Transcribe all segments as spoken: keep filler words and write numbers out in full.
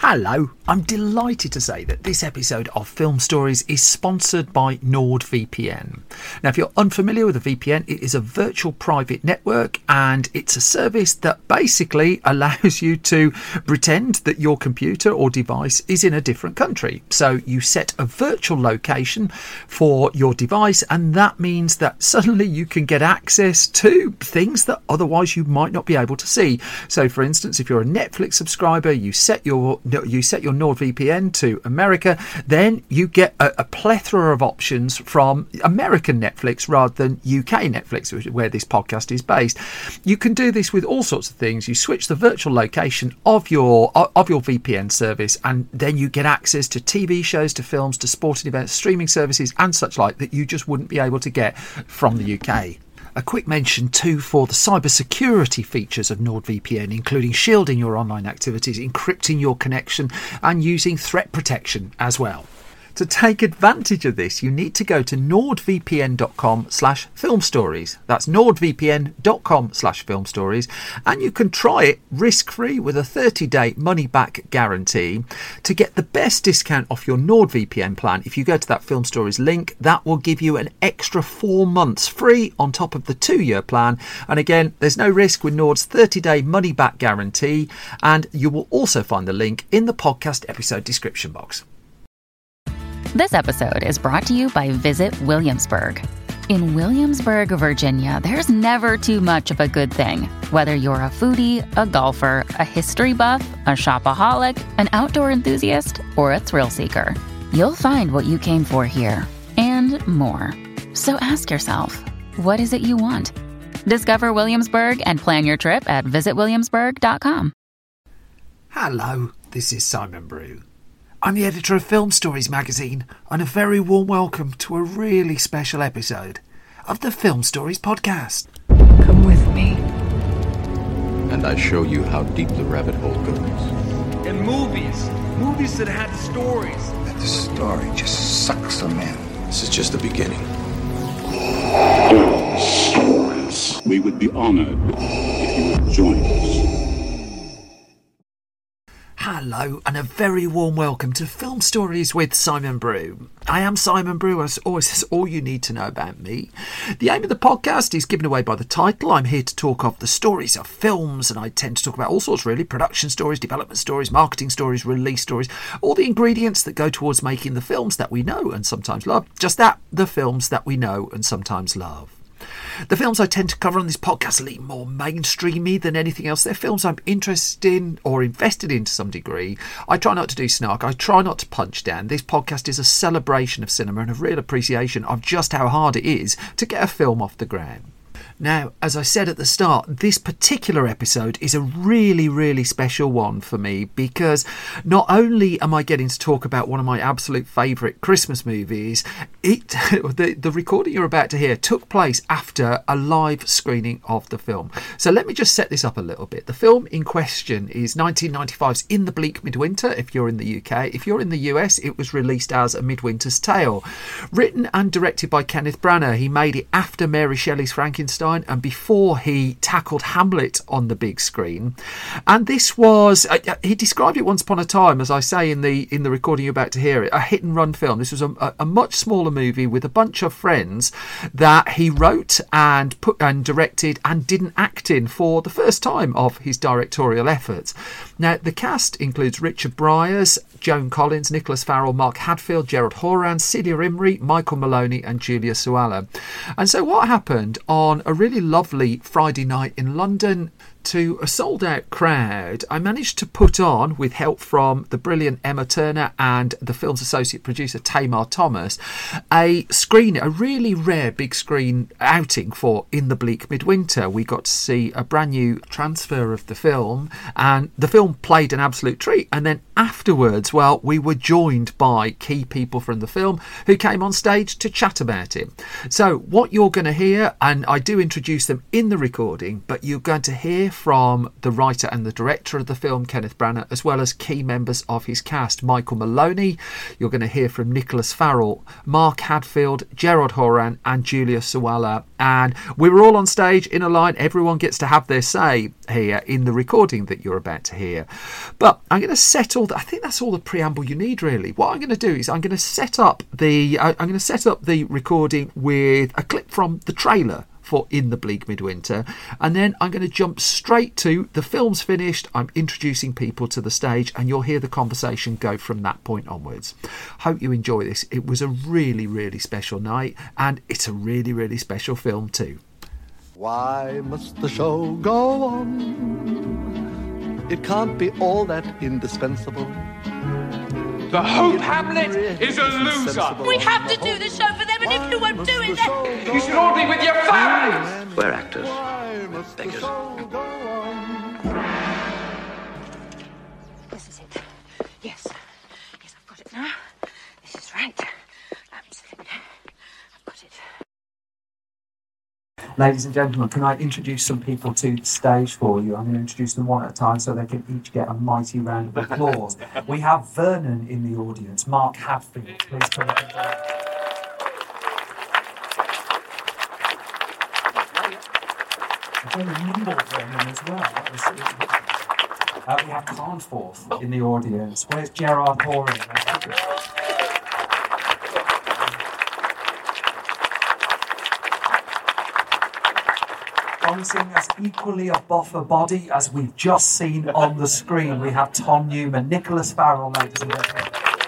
Hello, I'm delighted to say that this episode of Film Stories is sponsored by NordVPN. Now, if you're unfamiliar with a V P N, it is a virtual private network and it's a service that basically allows you to pretend that your computer or device is in a different country. So you set a virtual location for your device and that means that suddenly you can get access to things that otherwise you might not be able to see. So for instance, if you're a Netflix subscriber, you set your you set your NordVPN to America, then you get a, a plethora of options from American Netflix rather than U K Netflix, which is where this podcast is based. You can do this with all sorts of things. You switch the virtual location of your of your V P N service, and then you get access to T V shows, to films, to sporting events, streaming services, and such like that you just wouldn't be able to get from the U K. A quick mention too for the cybersecurity features of NordVPN, including shielding your online activities, encrypting your connection and using threat protection as well. To take advantage of this, you need to go to nordvpn.com slash film stories. That's nordvpn.com slash film stories. And you can try it risk-free with a thirty-day money-back guarantee. To get the best discount off your NordVPN plan, if you go to that Film Stories link, that will give you an extra four months free on top of the two-year plan. And again, there's no risk with Nord's thirty-day money-back guarantee. And you will also find the link in the podcast episode description box. This episode is brought to you by Visit Williamsburg. In Williamsburg, Virginia, there's never too much of a good thing. Whether you're a foodie, a golfer, a history buff, a shopaholic, an outdoor enthusiast, or a thrill seeker, you'll find what you came for here and more. So ask yourself, what is it you want? Discover Williamsburg and plan your trip at visit williamsburg dot com. Hello, this is Simon Brew. I'm the editor of Film Stories magazine, and a very warm welcome to a really special episode of the Film Stories podcast. Come with me. And I show you how deep the rabbit hole goes. And movies, movies that had stories. That the story just sucks them in. This is just the beginning. Film Stories. We would be honored if you would join us. Hello and a very warm welcome to Film Stories with Simon Brew. I am Simon Brew, as always, that's all you need to know about me. The aim of the podcast is given away by the title. I'm here to talk of the stories of films, and I tend to talk about all sorts really, production stories, development stories, marketing stories, release stories, all the ingredients that go towards making the films that we know and sometimes love. Just that, the films that we know and sometimes love. The films I tend to cover on this podcast are a little more mainstreamy than anything else. They're films I'm interested in or invested in to some degree. I try not to do snark. I try not to punch down. This podcast is a celebration of cinema and a real appreciation of just how hard it is to get a film off the ground. Now, as I said at the start, this particular episode is a really, really special one for me because not only am I getting to talk about one of my absolute favourite Christmas movies, it the, the recording you're about to hear took place after a live screening of the film. So let me just set this up a little bit. The film in question is nineteen ninety-five's In the Bleak Midwinter, if you're in the U K. If you're in the U S, it was released as A Midwinter's Tale. Written and directed by Kenneth Branagh, he made it after Mary Shelley's Frankenstein and before he tackled Hamlet on the big screen. And this was, uh, he described it once upon a time, as I say in the in the recording you're about to hear it, a hit and run film. This was a, a much smaller movie with a bunch of friends that he wrote and put and directed and didn't act in for the first time of his directorial efforts. Now, the cast includes Richard Briers, Joan Collins, Nicholas Farrell, Mark Hadfield, Gerald Horan, Celia Imrie, Michael Maloney and Julia Suala. And so what happened on a really lovely Friday night in London, to a sold-out crowd, I managed to put on, with help from the brilliant Emma Turner and the film's associate producer Tamar Thomas, a screen, a really rare big screen outing for In the Bleak Midwinter. We got to see a brand new transfer of the film, and the film played an absolute treat. And then afterwards, well, we were joined by key people from the film who came on stage to chat about it. So what you're going to hear, and I do introduce them in the recording, but you're going to hear hear from the writer and the director of the film, Kenneth Branagh, as well as key members of his cast, Michael Maloney. You're going to hear from Nicholas Farrell, Mark Hadfield, Gerard Horan and Julia Sawalha. And we were all on stage in a line. Everyone gets to have their say here in the recording that you're about to hear. But I'm going to set all the, I think that's all the preamble you need, really. What I'm going to do is I'm going to set up the I'm going to set up the recording with a clip from the trailer for In the Bleak Midwinter, and then I'm going to jump straight to the film's finished. I'm introducing people to the stage, and you'll hear the conversation go from that point onwards. Hope you enjoy this. It was a really, really special night, and it's a really, really special film too. Why must the show go on? It can't be all that indispensable. The Hope Hamlet is a loser. We have to do the show for them, and if you won't do it, then... You should all be with your families. We're actors. Beggars. This is it. Yes. Yes, I've got it now. This is right. Absolutely. I've got it. Ladies and gentlemen, can I introduce some people to the stage for you? I'm going to introduce them one at a time so they can each get a mighty round of applause. We have Vernon in the audience, Mark Hadfield. Please come up. A very nimble Vernon as well. Uh, we have Carnforth in the audience. Where's Gerard Horan? Promising as equally a buffer body as we've just seen on the screen. We have Tom Newman, Nicholas Farrell, ladies and gentlemen.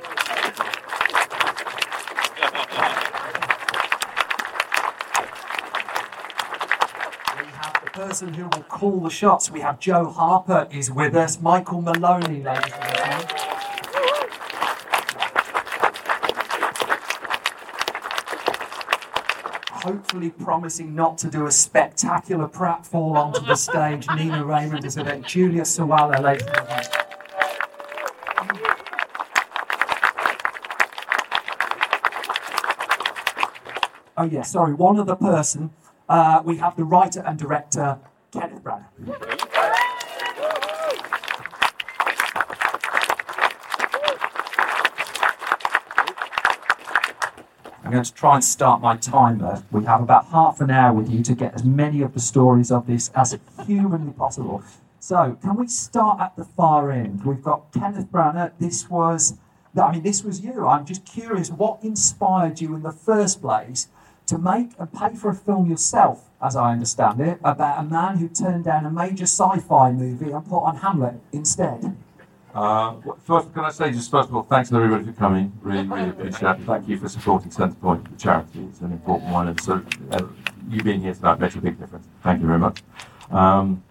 We have the person who will call the shots. We have Joe Harper is with us. Michael Maloney, ladies and gentlemen. Hopefully promising not to do a spectacular pratfall onto the stage. Nina Raymond is with it. Julia Sawalha, ladies and gentlemen. Oh yeah, sorry, one other person. Uh, we have the writer and director, Kenneth Branagh. I'm going to try and start my timer. We have about half an hour with you to get as many of the stories of this as humanly possible. So, can we start at the far end? We've got Kenneth Branagh. This was, I mean, this was you. I'm just curious, what inspired you in the first place to make and pay for a film yourself, as I understand it, about a man who turned down a major sci-fi movie and put on Hamlet instead? Uh, first, can I say just first of all, thanks to everybody for coming. Really, really appreciate it. Thank you for supporting Centrepoint, the charity. It's an important one, and so uh, you being here tonight makes a big difference. Thank you very much. Um,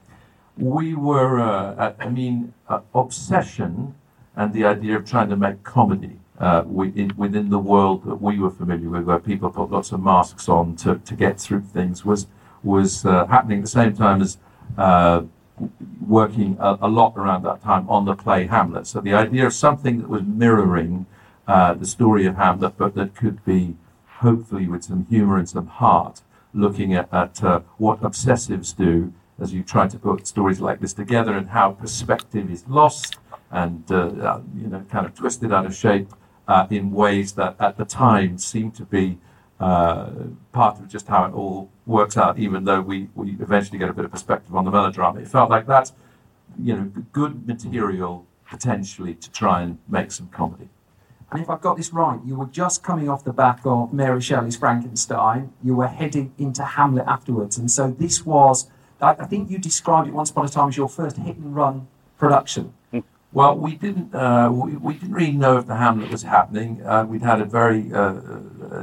we were, uh, at, I mean, uh, obsession and the idea of trying to make comedy uh, within, within the world that we were familiar with, where people put lots of masks on to, to get through things, was was uh, happening at the same time as. Uh, working a, a lot around that time on the play Hamlet. So the idea of something that was mirroring uh, the story of Hamlet, but that could be, hopefully with some humour and some heart, looking at, at uh, what obsessives do as you try to put stories like this together and how perspective is lost and uh, uh, you know, kind of twisted out of shape uh, in ways that at the time seemed to be Uh, part of just how it all works out, even though we, we eventually get a bit of perspective on the melodrama. It felt like that's, you know, good material potentially to try and make some comedy. And if I've got this right, you were just coming off the back of Mary Shelley's Frankenstein. You were heading into Hamlet afterwards. And so this was, I, I think you described it once upon a time as your first hit and run production. Well, we didn't, uh, we, we didn't really know if the Hamlet was happening. Uh, we'd had a very, uh, uh,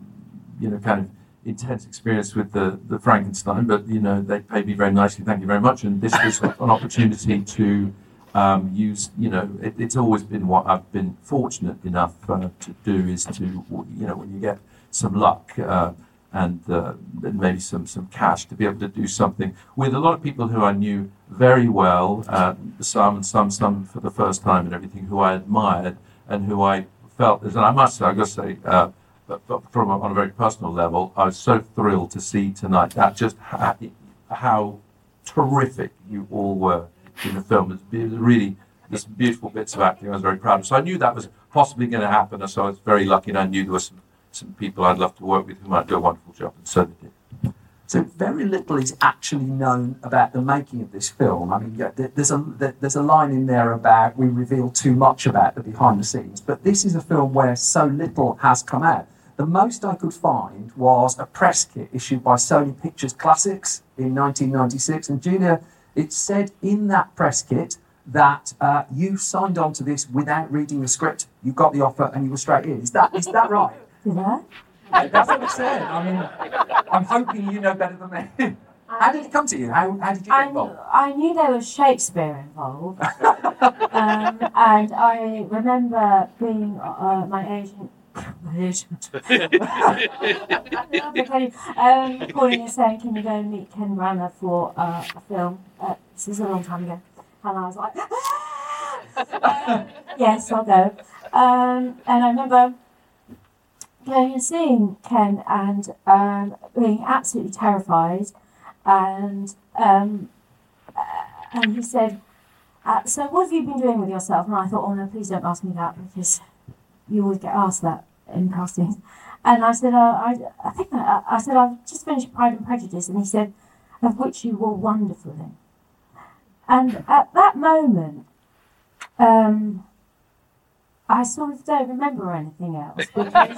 you know, kind of intense experience with the, the Frankenstein, but, you know, they paid me very nicely, thank you very much, and this was an opportunity to um, use, you know, it, it's always been what I've been fortunate enough uh, to do is to, you know, when you get some luck uh, and uh, maybe some, some cash, to be able to do something with a lot of people who I knew very well, uh, some and some, some for the first time and everything, who I admired and who I felt, and I must say, I've got to say, uh, But, but from a, on a very personal level, I was so thrilled to see tonight that just ha- how terrific you all were in the film. It was really, there's some beautiful bits of acting I was very proud of. So I knew that was possibly going to happen, so I was very lucky, and I knew there were some, some people I'd love to work with who might do a wonderful job, and so they did. So very little is actually known about the making of this film. I mean, yeah, there's a there's a line in there about we reveal too much about the behind the scenes, but this is a film where so little has come out. The most I could find was a press kit issued by Sony Pictures Classics in nineteen ninety-six, and Julia, it said in that press kit that uh, you signed on to this without reading the script. You got the offer and you were straight in. Is that is that right? Did I? That's what it said. I mean, I'm hoping you know better than me. How did it come to you? How, how did you get involved? I, I knew there was Shakespeare involved. um, and I remember being uh, my agent, my agent, um, calling and saying, can you go and meet Ken Branagh for uh, a film? Uh, this is a long time ago. And I was like, um, yes, I'll go. Um, and I remember going and seeing Ken and um, being absolutely terrified, and um, and he said, uh, so what have you been doing with yourself? And I thought, oh no, please don't ask me that, because you always get asked that in castings. And I said, uh, I, I think I, I said, I've just finished Pride and Prejudice, and he said, of which you were wonderful in. And at that moment, um, I sort of don't remember anything else. Because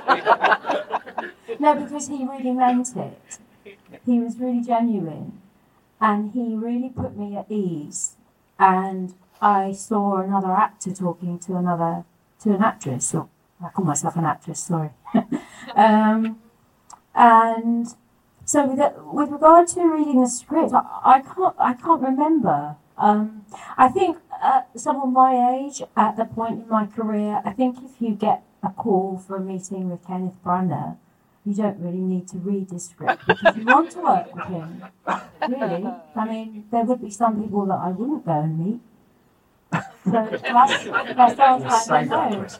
no, because he really meant it. He was really genuine, and he really put me at ease. And I saw another actor talking to another, to an actress. Or I call myself an actress. Sorry. um, and so, with, the, with regard to reading the script, I, I can't. I can't remember. Um, I think uh, someone my age, at the point in my career, I think if you get a call for a meeting with Kenneth Branagh, you don't really need to read his script because you want to work with him. Really, I mean, there would be some people that I wouldn't go and meet. So that's, that sounds like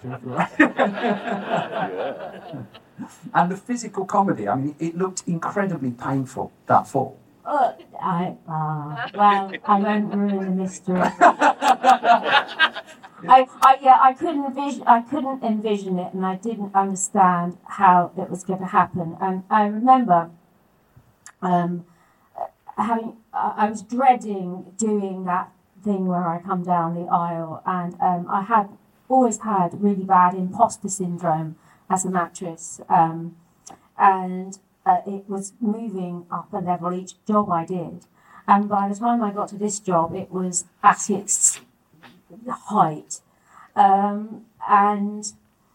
no. And the physical comedy, I mean, it looked incredibly painful, that fall. Uh, I, uh, well, I won't ruin the mystery. I, I, yeah, I couldn't envision, I couldn't envision it, and I didn't understand how it was going to happen. And I remember um, having, I was dreading doing that thing where I come down the aisle, and um, I had always had really bad imposter syndrome as an actress, um, and uh, it was moving up a level each job I did, and by the time I got to this job, it was at its height, um, and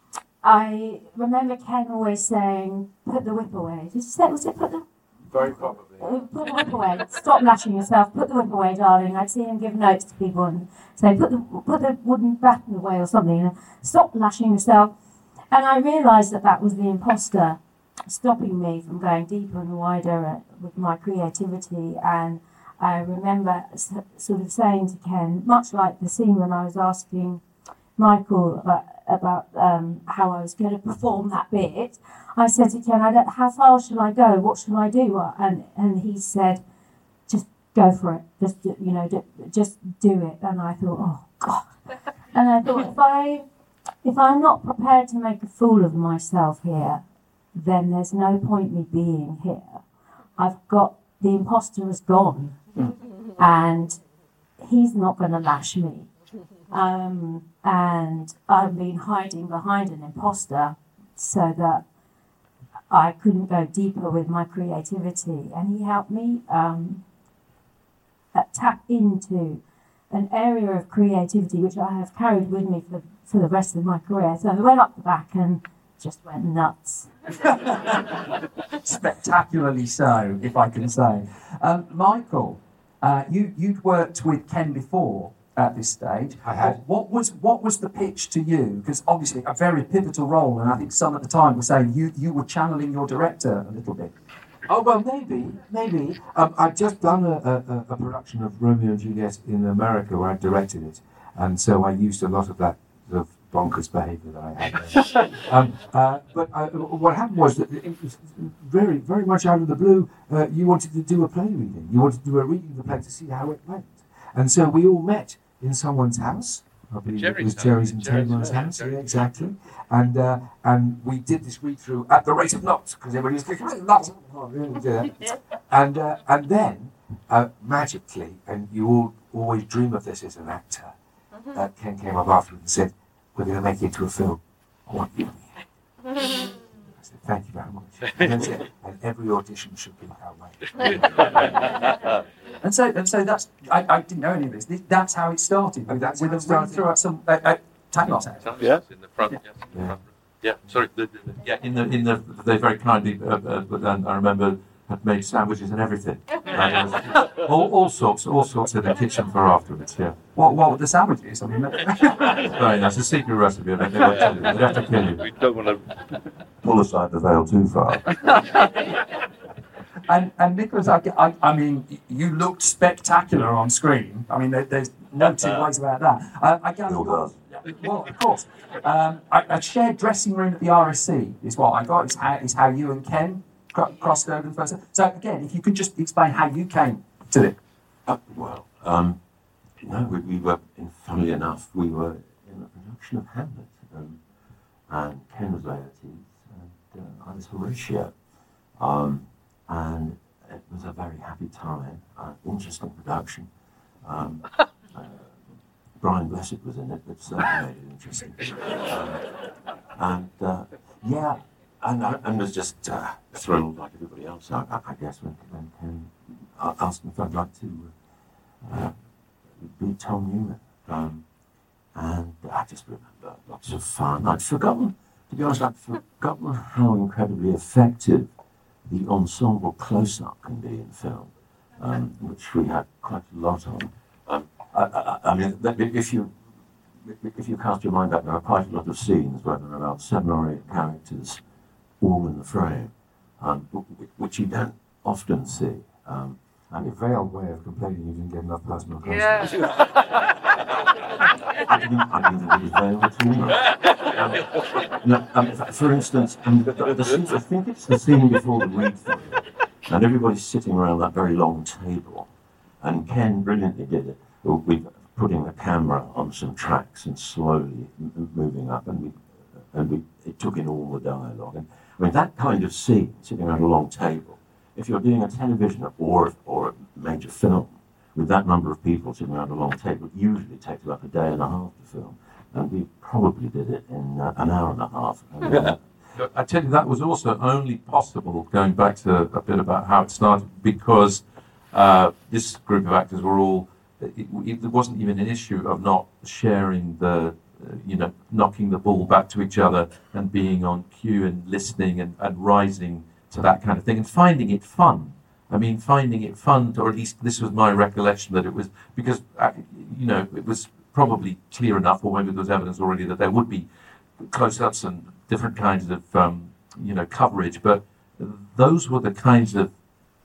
I remember Ken always saying, "Put the whip away." Did you say was it put the Very probably. Put the whip away. Stop lashing yourself. Put the whip away, darling. I'd see him give notes to people and say, put the put the wooden baton away or something. You know, stop lashing yourself. And I realised that that was the imposter stopping me from going deeper and wider with my creativity. And I remember sort of saying to Ken, much like the scene when I was asking Michael about, about um, how I was going to perform that bit, I said to Ken, I don't, how far shall I go? What shall I do? And and he said, just go for it. Just, you know, just do it. And I thought, oh, God. And I thought, if, I, if I'm not prepared to make a fool of myself here, then there's no point me being here. I've got, the imposter is gone. And he's not going to lash me. Um, and I've been hiding behind an imposter so that I couldn't go deeper with my creativity, and he helped me um, tap into an area of creativity which I have carried with me for, for the rest of my career. So I went up the back and just went nuts. Spectacularly so, if I can say. Um, Michael, uh, you, you'd worked with Ken before at this stage. I had. What was what was the pitch to you? Because obviously a very pivotal role, and I think some at the time were saying you, you were channeling your director a little bit. Oh, well, maybe, maybe. Um, I'd just done a, a, a production of Romeo and Juliet in America where I directed it, and so I used a lot of that sort of bonkers behaviour that I had there. um, uh, but uh, what happened was that it was very, very much out of the blue. Uh, you wanted to do a play reading. You wanted to do a reading of the play to see how it went. And so we all met in someone's house. I believe Jerry's it was house. Jerry's and Jerry's Tamar's house. house. Yeah, exactly. And uh, and we did this read through at the rate of knots because everybody was thinking knots. Oh, really do that. And uh, and then uh, magically, and you all always dream of this as an actor. Uh, Ken came up afterwards and said, "We're going to make it into a film. I want you." I said, "Thank you very much." And that's it. And every audition should be that way. And so, and so that's I, I didn't know any of this. this that's how it started. And that's with how a it started. read through at some uh, uh, Taglos house. Yeah. In the front. Yeah. Yes, in the Yeah. front. Yeah. Sorry. The, the, the, Yeah, in the in the they very kindly, uh, uh, but then I remember had made sandwiches and everything. And, uh, all, all sorts, all sorts in the kitchen for afterwards. Yeah. What what were the sandwiches? I mean, Very nice. A secret recipe. I mean, they won't tell you. They'd have to kill you. we don't want to. Pull aside the veil too far. and and Nicholas, I, I, I mean, you looked spectacular on screen. I mean, there, there's no two ways about that. Uh, I gather. Still does. Well, of course. Um, a, a shared dressing room at the R S C is what I got. Is how, is how you and Ken cro- crossed over the first. So again, if you could just explain how you came to it. Uh, well, um, no, we, we were, in, funnily enough, we were in a production of Hamlet, um, and Ken was Laertes, and uh, I was Horatio, um, and it was a very happy time, uh, interesting production. Um, uh, Brian Blessed was in it, but certainly made it interesting. Um, and uh, yeah, and I and was just uh, thrilled like everybody else, I, I, I guess, when, when Ken asked me if I'd like to uh, be Tom Newman. Um, and I just remember lots of fun. I'd forgotten, to be honest, I'd forgotten how incredibly effective the ensemble close-up can be in film, um, which we had quite a lot of. Um, I, I, I mean, if you if you cast your mind back, there are quite a lot of scenes where there are about seven or eight characters all in the frame, um, which you don't often see. Um, and a veiled way of complaining you didn't get enough personal close-ups. Yeah. I didn't, I didn't think it was veiled at all. Um, no, um, for instance, um, the, the scene, I think it's the scene before the read-through, and everybody's sitting around that very long table, and Ken brilliantly did it with putting the camera on some tracks and slowly m- moving up, and we, and we, it took in all the dialogue. And I mean, that kind of scene, sitting around a long table, if you're doing a television or or a major film with that number of people sitting around a long table, it usually takes about a day and a half to film, and we probably did it in uh, an hour and a half. And, uh, I tell you, that was also only possible, going back to a bit about how it started, because uh, this group of actors were all, it, it, there wasn't even an issue of not sharing the, uh, you know, knocking the ball back to each other and being on cue and listening and, and rising to that kind of thing and finding it fun. I mean, finding it fun, or at least this was my recollection, that it was, because, uh, you know, it was probably clear enough, or maybe there was evidence already, that there would be close-ups and different kinds of, um, you know, coverage, but those were the kinds of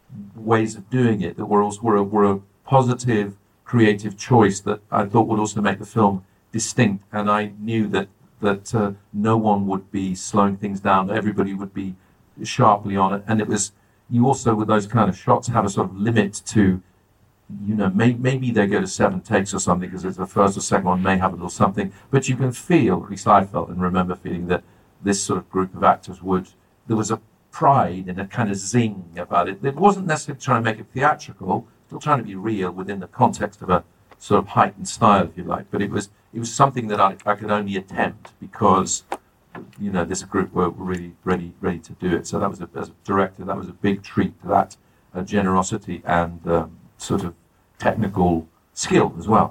ways of doing it that were also were a, were a positive, creative choice that I thought would also make the film distinct, and I knew that, that uh, no one would be slowing things down, everybody would be sharply on it, and it was, you also, with those kind of shots, have a sort of limit to, you know, may, maybe they go to seven takes or something, because the first or second one may have a little something, but you can feel, at least I felt and remember feeling, that this sort of group of actors would, there was a pride and a kind of zing about it. It wasn't necessarily trying to make it theatrical, still trying to be real within the context of a sort of heightened style, if you like, but it was it was something that I, I could only attempt because, you know, this group were really ready ready to do it. So that was, a, as a director, that was a big treat to that uh, generosity and um, sort of technical skill as well.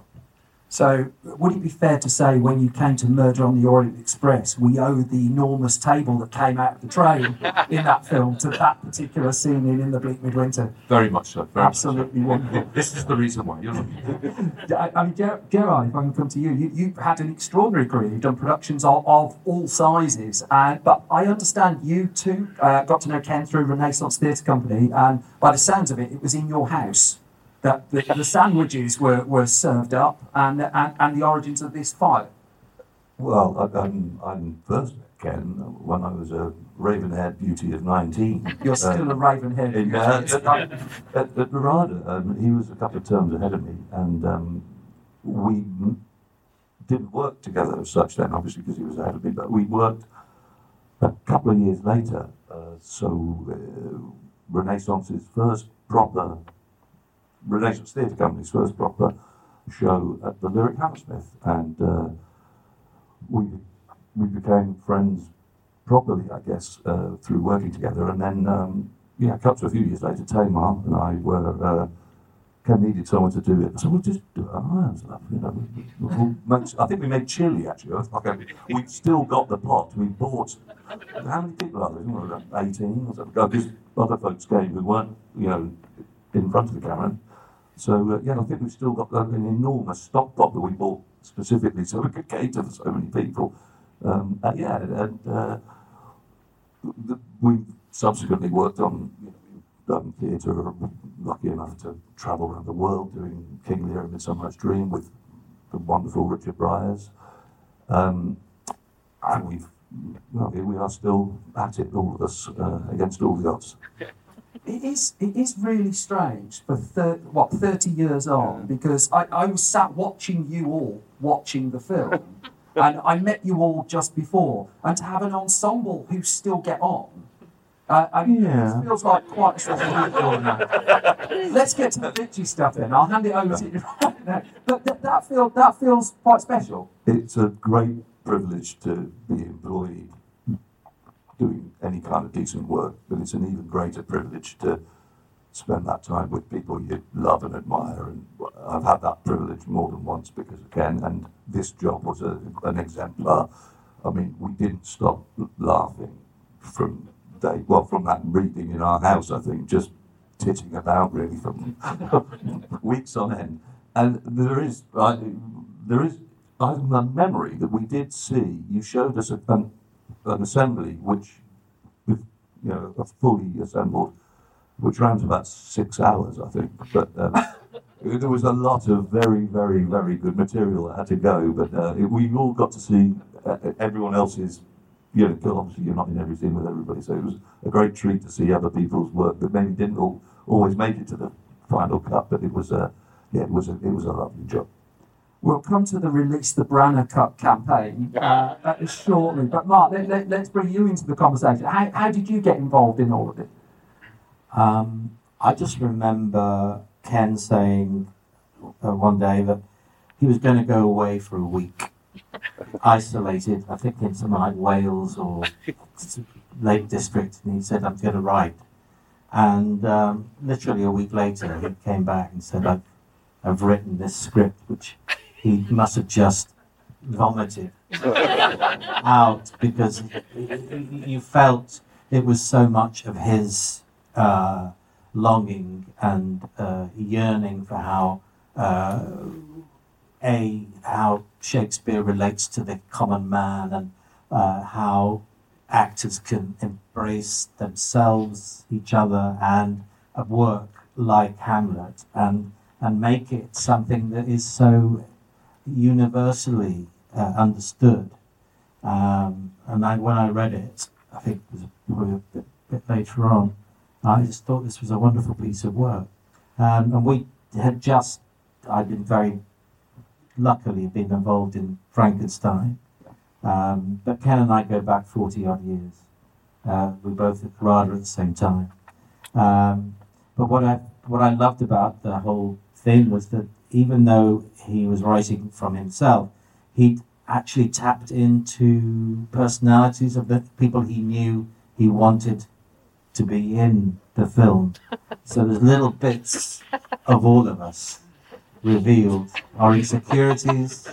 So, would it be fair to say, when you came to Murder on the Orient Express, we owe the enormous table that came out of the train in that film to that particular scene in In the Bleak Midwinter? Very much so. Very Absolutely much so. wonderful. This is the reason why. You're not... I, I mean, Ger- Gerard, if I can come to you, you, you've had an extraordinary career. You've done productions of, of all sizes, and but I understand you too uh, got to know Ken through Renaissance Theatre Company, and by the sounds of it, it was in your house that the, the sandwiches were, were served up, and, and and the origins of this fire. Well, I, I'm, I'm first met Ken when I was a raven-haired beauty of nineteen. You're still uh, a raven-haired in, beauty. uh, at, at, at Narada. Um, he was a couple of terms ahead of me, and um, we m- didn't work together as such then, obviously, because he was ahead of me, but we worked a couple of years later. Uh, so uh, Renaissance's first proper, Renaissance Theatre Company's first proper show at the Lyric Hammersmith, and uh, we we became friends properly, I guess, uh, through working together. And then, um, yeah, cut to a few years later, Tamar and I were, uh, Ken needed someone to do it. I said, we'll just do it on our own stuff, you know. We'll, we'll make, I think we made chili, actually. Okay. We've still got the pot. We bought, how many people are there? eighteen or something. Because other folks came who weren't, you know, in front of the camera. So, uh, yeah, I think we've still got uh, an enormous stock pot that we bought specifically so we could cater for so many people. Um, and yeah, and uh, the, we've subsequently worked on, you know, done theatre, lucky enough to travel around the world doing King Lear and Midsummer's Dream with the wonderful Richard Briers. Um, and we've, well, here we are still at it, all of us, uh, against all the odds. It is, it is really strange for thir- what thirty years on, because I, I was sat watching you all watching the film, and I met you all just before, and to have an ensemble who still get on, uh, I mean, Yeah. it feels like quite a special film. Let's get to the bitchy stuff then. I'll hand it over to you right now. But th- that feel that feels quite special. It's a great privilege to be employed doing any kind of decent work, but it's an even greater privilege to spend that time with people you love and admire. And I've had that privilege more than once because of Ken, and this job was a, an exemplar. I mean, we didn't stop laughing from day, well, from that reading in our house, I think, just titting about really from weeks on end. And there is, I, there is, I have a memory that we did see, you showed us a, an, an assembly which, with, you know, a fully assembled, which ran to about six hours, I think. But um, there was a lot of very, very, very good material that had to go. But uh, it, we all got to see uh, everyone else's, you know, 'cause obviously you're not in every scene with everybody. So it was a great treat to see other people's work that maybe didn't all, always make it to the final cut. But it was a, yeah, it was a, it was a lovely job. We'll come to the Release the Branagh Cup campaign uh, shortly. But Mark, let, let, let's bring you into the conversation. How, how did you get involved in all of it? Um, I just remember Ken saying uh, one day that he was going to go away for a week, isolated, I think in somewhere like Wales or Lake District, and he said, I'm going to write. And um, literally a week later, he came back and said, I've, I've written this script, which he must have just vomited out because you felt it was so much of his uh, longing and uh, yearning for how uh, a how Shakespeare relates to the common man and uh, how actors can embrace themselves, each other, and a work like Hamlet and and make it something that is so universally uh, understood. Um, and I, when I read it, I think it was probably a bit, bit later on, I just thought this was a wonderful piece of work. Um, and we had just, I'd been very luckily been involved in Frankenstein. Um, but Ken and I go back forty odd years. Uh, we both at RADA at the same time. Um, but what I what I loved about the whole thing was that even though he was writing from himself, he actually tapped into personalities of the people he knew he wanted to be in the film. So there's little bits of all of us revealed. Our insecurities,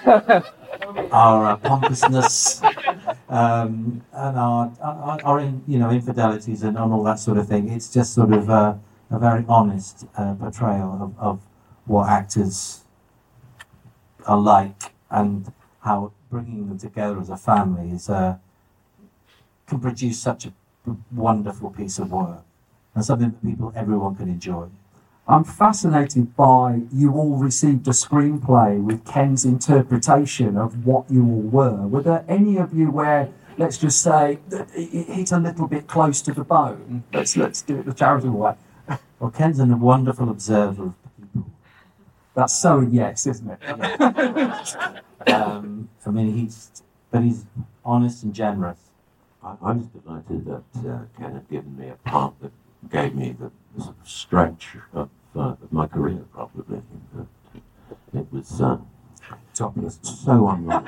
our uh, pompousness, um, and our, our, our in, you know, infidelities and, and all that sort of thing. It's just sort of uh, a very honest uh, portrayal of, of what actors are like and how bringing them together as a family is uh, can produce such a wonderful piece of work and something that people, everyone can enjoy. I'm fascinated by you all received a screenplay with Ken's interpretation of what you all were. Were there any of you where, let's just say, that it hit a little bit close to the bone? Let's let's do it the charitable way. Well, Ken's a wonderful observer of people. That's so yes, isn't it? um, I mean, he's but he's honest and generous. I, I was delighted that uh, Ken had given me a part that gave me the, the sort of stretch of, uh, of my career, probably. That it was uh, topless, so unlike,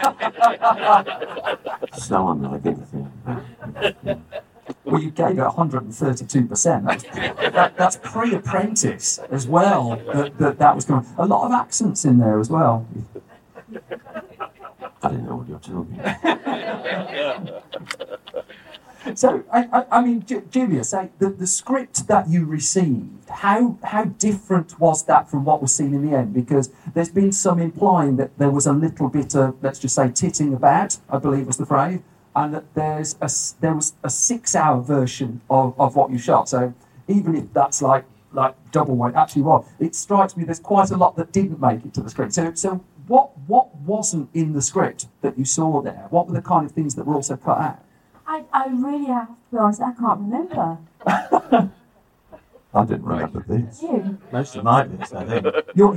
so unlike anything. Well, you gave it one hundred thirty-two percent. That's, that, that's pre-apprentice as well. That, that that was going. A lot of accents in there as well. I didn't know what you're talking about. So, I, I, I mean, J- Julia, say the, the script that you received, how how different was that from what was seen in the end? Because there's been some implying that there was a little bit of, let's just say, titting about, I believe was the phrase, and that there's a, there was a six-hour version of, of what you shot. So even if that's like like double what it actually was, it strikes me there's quite a lot that didn't make it to the script. So so what what wasn't in the script that you saw there? What were the kind of things that were also cut out? I, I really have to be honest, I can't remember. I didn't remember this. You? Most of my bits, I think.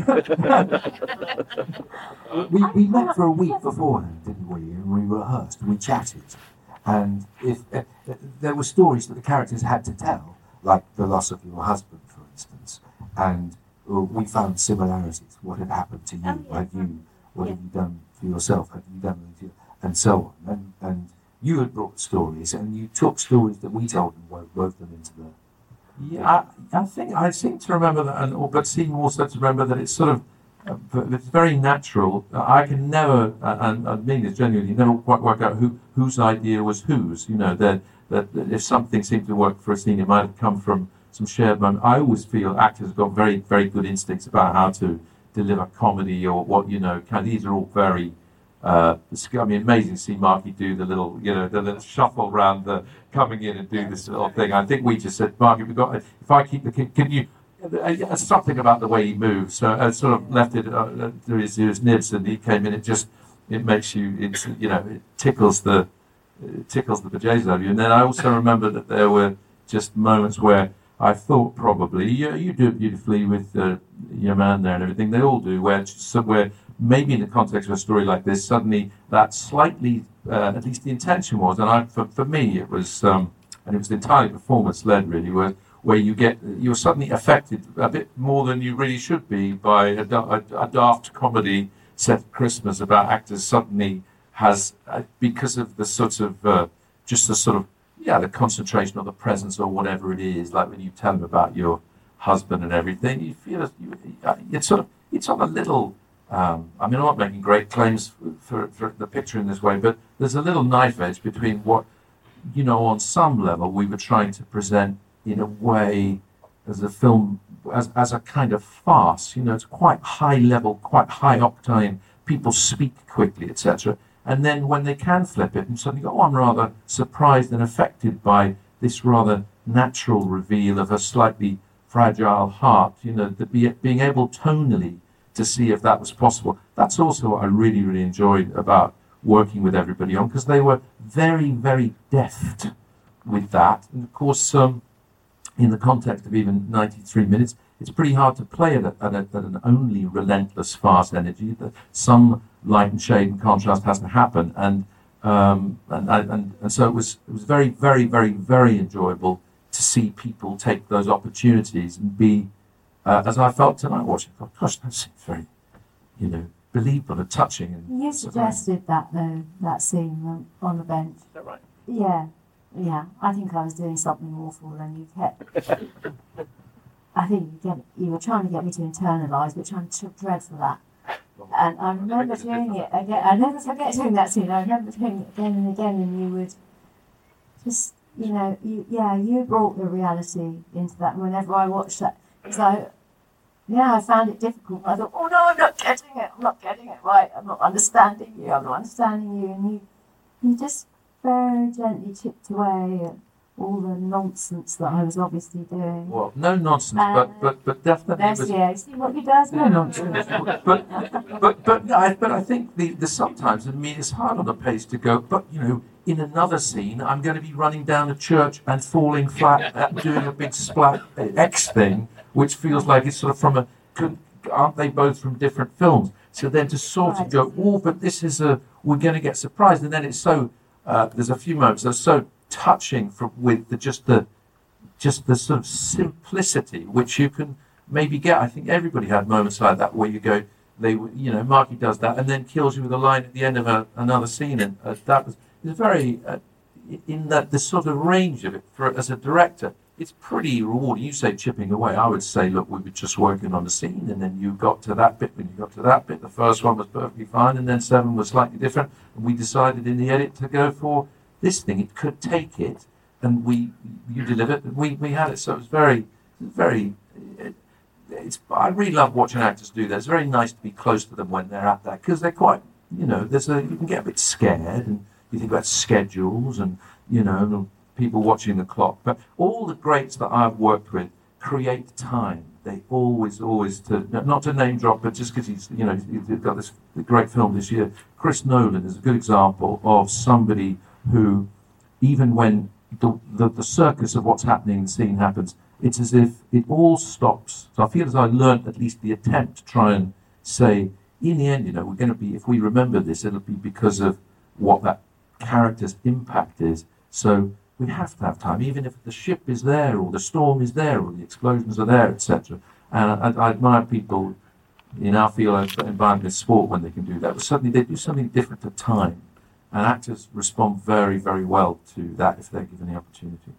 we, we met for a week beforehand, didn't we? And we rehearsed, we chatted. And if uh, there were stories that the characters had to tell, like the loss of your husband, for instance, and uh, we found similarities. What had happened to you? Oh, yeah. Had you what Yeah. have you done for yourself? Have you done anything? And so on. And, and you had brought stories, and you took stories that we told and wove, wove them into the. Yeah, I, I think I seem to remember that, and but seem also to remember that it's sort of uh, it's very natural. I can never, uh, and I mean this genuinely, never quite work out who whose idea was whose. You know, that that if something seemed to work for a scene, it might have come from some shared moment. I always feel actors have got very very good instincts about how to deliver comedy or what you know. These are all very. Uh, I mean, amazing to see Marky do the little, you know, the little shuffle around the coming in and do this little thing. I think we just said, Marky, we've got. If I keep the kid, can you? Uh, something about the way he moves. So I sort of left it uh, to his, his nibs, and he came in. It just, it makes you, it's, you know, it tickles the, it tickles the bejesus out of you. And then I also remember that there were just moments where I thought probably, you, you do it beautifully with uh, your man there and everything. They all do. Where just somewhere. Maybe in the context of a story like this, suddenly that slightly, uh, at least the intention was, and I, for, for me it was, um, and it was entirely performance-led really, where, where you get, you're suddenly affected a bit more than you really should be by a, a, a daft comedy set at Christmas about actors suddenly has, uh, because of the sort of, uh, just the sort of, yeah, the concentration of the presence or whatever it is, like when you tell them about your husband and everything, you feel, you, it's sort of, it's on a little, Um, I mean, I'm not making great claims for, for the picture in this way, but there's a little knife edge between what, you know, on some level we were trying to present in a way as a film, as, as a kind of farce. You know, it's quite high level, quite high octane, people speak quickly, et cetera. And then when they can flip it and suddenly go, oh, I'm rather surprised and affected by this rather natural reveal of a slightly fragile heart, you know, the, be, being able tonally to see if that was possible. That's also what I really, really enjoyed about working with everybody on, because they were very, very deft with that. And of course, um, in the context of even ninety-three minutes, it's pretty hard to play at, a, at, a, at an only relentless, fast energy. That some light and shade and contrast has to happen, and um, and, and and so it was it was very, very, very, very enjoyable to see people take those opportunities and be. Uh, as I felt tonight watching, I thought, gosh, that seems very, you know, believable and touching. And you suggested that, though, that scene on, on the bench. Is that right? Yeah, yeah. I think I was doing something awful, and you kept. I think you get you were trying to get me to internalise, which I'm too dreadful at. And I remember doing it again. I never forget doing that scene. I remember doing it again and again, and you would just, you know, you yeah, you brought the reality into that. And whenever I watched that, so. Yeah, I found it difficult. I thought, oh no, I'm not getting it. I'm not getting it right. I'm not understanding you. I'm not understanding you. And you, you just very gently chipped away at all the nonsense that I was obviously doing. Well, no nonsense, Uh, but but but definitely. There's was, the see what he does. No nonsense. but but but no, I, but I think the, the sometimes I mean it's hard on the pace to go. But you know, in another scene, I'm going to be running down a church and falling flat, uh, doing a big splat uh, X thing, which feels like it's sort of from a. Could, aren't they both from different films? So then to sort of go, oh, but this is a. We're going to get surprised, and then it's so. Uh, there's a few moments that are so touching from with the, just the just the sort of simplicity which you can maybe get. I think everybody had moments like that where you go, they you know, Marky does that and then kills you with a line at the end of a, another scene, and uh, that was it's very uh, in that the sort of range of it for as a director. It's pretty rewarding. You say chipping away. I would say, look, we were just working on the scene, and then you got to that bit. When you got to that bit, the first one was perfectly fine, and then seven was slightly different. And we decided in the edit to go for this thing. It could take it, and we you delivered. And we we had it. So it was very, very. It, it's. I really love watching actors do that. It's very nice to be close to them when they're at that, because they're quite. You know, there's a you can get a bit scared, and you think about schedules, and you know. And, people watching the clock, but all the greats that I've worked with create time. They always, always, to not to name drop, but just because he's, you know, he's got this great film this year. Chris Nolan is a good example of somebody who, even when the the, the circus of what's happening in the scene happens, it's as if it all stops. So I feel as I learned at least the attempt to try and say, in the end, you know, we're going to be, if we remember this, it'll be because of what that character's impact is. So we have to have time, even if the ship is there, or the storm is there, or the explosions are there, et cetera. And I, I admire people in our field, environment in sport, when they can do that. But suddenly they do something different to time, and actors respond very, very well to that if they're given the opportunity.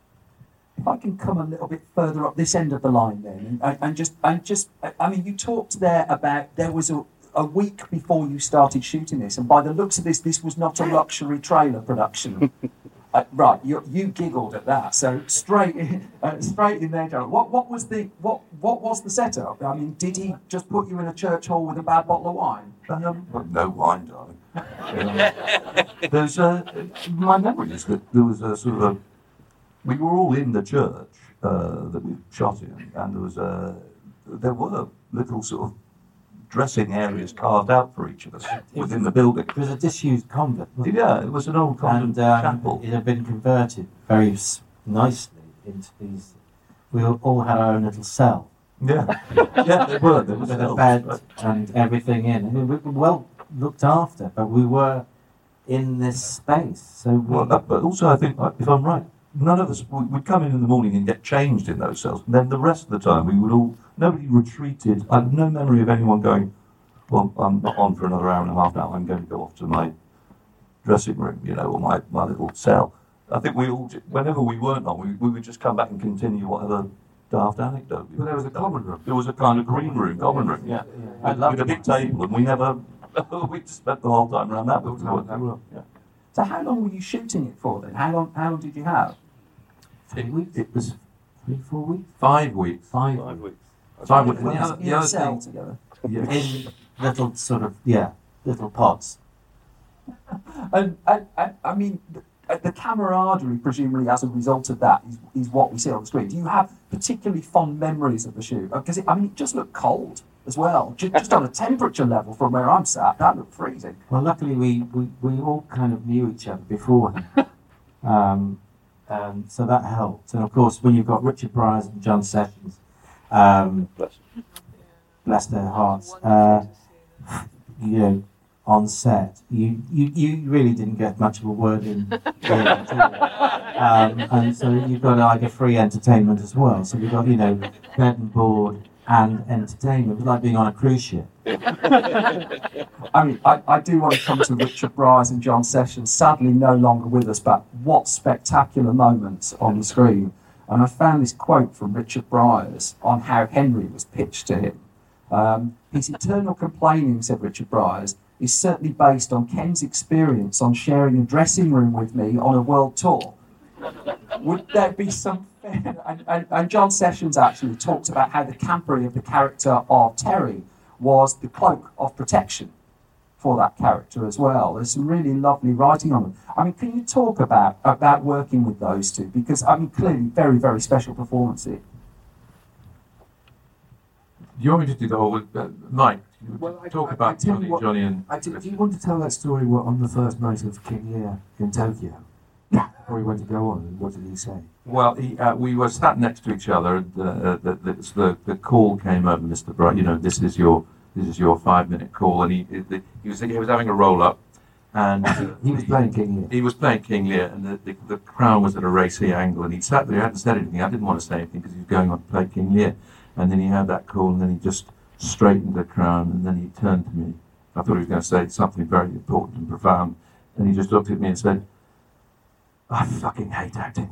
If I can come a little bit further up this end of the line, then, and, and just, and just, I mean, you talked there about there was a. a week before you started shooting this, and by the looks of this, this was not a luxury trailer production. Uh, right, you, you giggled at that. So straight in, uh, straight in there, Joe. What what was the what what was the setup? I mean, did he just put you in a church hall with a bad bottle of wine? Um, well, no wine, darling. Um, there's uh, my memory is that there was a sort of a. We were all in the church uh, that we shot in, and there was a. There were little sort of dressing areas carved out for each of us within the building. It was a disused convent. Yeah, it was an old convent and, um, chapel. It had been converted very s- nicely into these. We all, all had our own little cell. Yeah, yeah, they were. There was with a bed right. and everything in. I mean, we were well looked after, but we were in this space. So, we, well, uh, but also I think, if I'm right, none of us would come in in the morning and get changed in those cells. And then the rest of the time, we would all. Nobody retreated. I have no memory of anyone going, well, I'm not on for another hour and a half now. I'm going to go off to my dressing room, you know, or my, my little cell. I think we all, whenever we weren't on, we, we would just come back and continue whatever daft anecdote. Well, there was a common room. There was a kind of green room, common room, yeah. I With, love with a big table, and we never, we spent the whole time around that. But yeah. So how long were you shooting it for then? How long, how long did you have? Three weeks? It was three, four weeks? Five weeks. Five, Five weeks. Five weeks. In, The other, in the a other cell thing, together. Yeah. In little sort of, yeah, little pods. And, and, and I mean, the, the camaraderie, presumably as a result of that, is, is what we see on the screen. Do you have particularly fond memories of the shoot? Because, I mean, it just looked cold as well. Just, just on a temperature level from where I'm sat, that looked freezing. Well, luckily we, we, we all kind of knew each other beforehand. um, um, so that helped. And, of course, when you've got Richard Briers and John Sessions, um, bless their hearts, uh, you know, on set, you, you, you really didn't get much of a word in. Really, um, and so you've got like a free entertainment as well. So you've got, you know, bed and board and entertainment. It was like being on a cruise ship. I mean, I, I do want to come to Richard Briers and John Sessions, sadly no longer with us, but what spectacular moments on the screen. And I found this quote from Richard Briers on how Henry was pitched to him. Um, his eternal complaining, said Richard Briers, is certainly based on Ken's experience on sharing a dressing room with me on a world tour. Would there be some... And, and, and John Sessions actually talked about how the campery of the character of Terry was the cloak of protection. for that character as well. There's some really lovely writing on them. I mean, can you talk about about working with those two? Because, I mean, clearly very, very special performances. Do you want me to do the whole, uh, Mike? Well, I, talk I, about I tell Johnny, you what, Johnny and... I did, do you want to tell that story what, on the first night of King Lear in Tokyo? Before he went to go on, and what did he say? Well, he, uh, we were sat next to each other, and uh, the, the, the, the call came over, Mister Bright. You know, this is your this is your five minute call, and he the, he was he was having a roll up, and he was playing King Lear. He was playing King Lear, and the, the, the crown was at a racy angle, and he sat there. He hadn't said anything. I didn't want to say anything because he was going on to play King Lear, and then he had that call, and then he just straightened the crown, and then he turned to me. I thought he was going to say something very important and profound, and he just looked at me and said, "I fucking hate acting."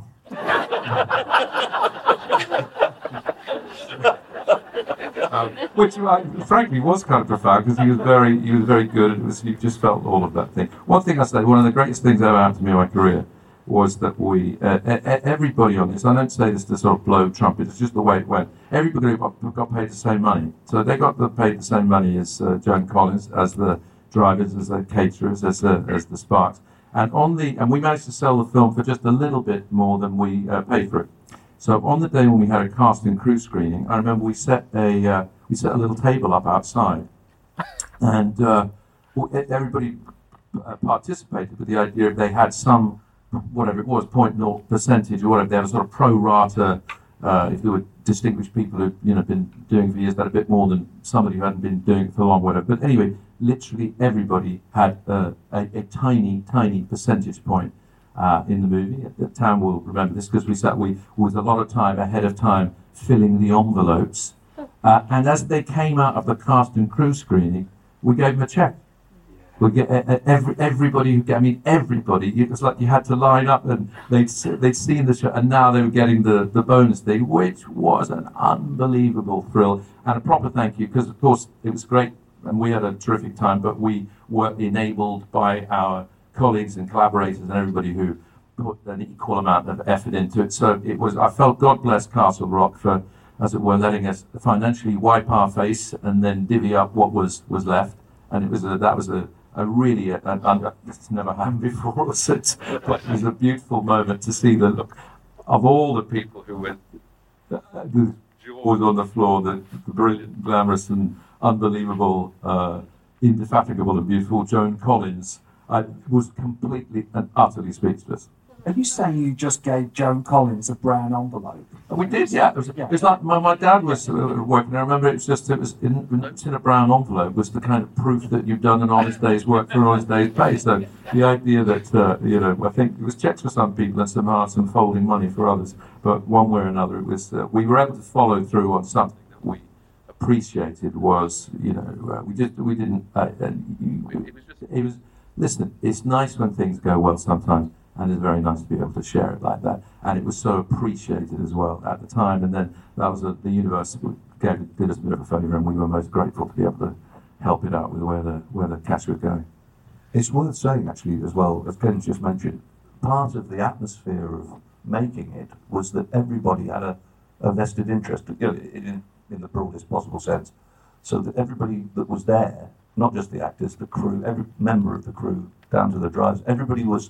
um, which, uh, frankly, was kind of profound because he was very, he was very good, and it was, you just felt all of that thing. One thing I say, one of the greatest things that ever happened to me in my career was that we, uh, everybody on this, I don't say this to sort of blow trumpet, it's just the way it went. Everybody got, got paid the same money. So they got the, paid the same money as uh, Joan Collins, as the drivers, as the caterers, as the, as the Sparks. And on the and we managed to sell the film for just a little bit more than we uh, paid for it. So on the day when we had a cast and crew screening, I remember we set a uh, we set a little table up outside, and uh, everybody uh, participated with the idea if they had some whatever it was zero point zero percentage or whatever, they had a sort of pro rata. Uh, if there were distinguished people who'd you know been doing for years, that a bit more than somebody who hadn't been doing it for long, whatever. But anyway, literally everybody had uh, a, a tiny, tiny percentage point uh, in the movie. The town will remember this because we sat, we was a lot of time ahead of time filling the envelopes. Uh, and as they came out of the cast and crew screening, we gave them a check. We get uh, every everybody who I mean everybody. It was like you had to line up, and they'd they'd seen the show, and now they were getting the, the bonus thing, which was an unbelievable thrill and a proper thank you because of course it was great. And we had a terrific time, but we were enabled by our colleagues and collaborators and everybody who put an equal amount of effort into it. So it was, I felt God bless Castle Rock for, as it were, letting us financially wipe our face and then divvy up what was, was left. And it was a, that was a, a really, a, a, it's never happened before or since, but it was a beautiful moment to see the look of all the people who went, the, the jaws on the floor, the, the brilliant, glamorous and unbelievable, uh, indefatigable and beautiful Joan Collins. I was completely and utterly speechless. Are you saying you just gave Joan Collins a brown envelope? We did, yeah. It was, yeah. It was like my, my dad was uh, working. I remember it was just, it was in, it's in a brown envelope was the kind of proof that you've done an honest day's work for an honest day's pay. So the idea that, uh, you know, I think it was checks for some people and some hard, some folding money for others. But one way or another, it was, uh, we were able to follow through on something that we appreciated was, you know, uh, we just, we didn't, uh, uh, you, it, was just, it was, listen, it's nice when things go well sometimes. And it's very nice to be able to share it like that. And it was so appreciated as well at the time. And then that was a, the universe gave, did us a bit of a favour, and we were most grateful to be able to help it out with where the where the cash was going. It's worth saying, actually, as well, as Ken just mentioned, part of the atmosphere of making it was that everybody had a, a vested interest, you know, in, in the broadest possible sense. So that everybody that was there, not just the actors, the crew, every member of the crew, down to the drivers, everybody was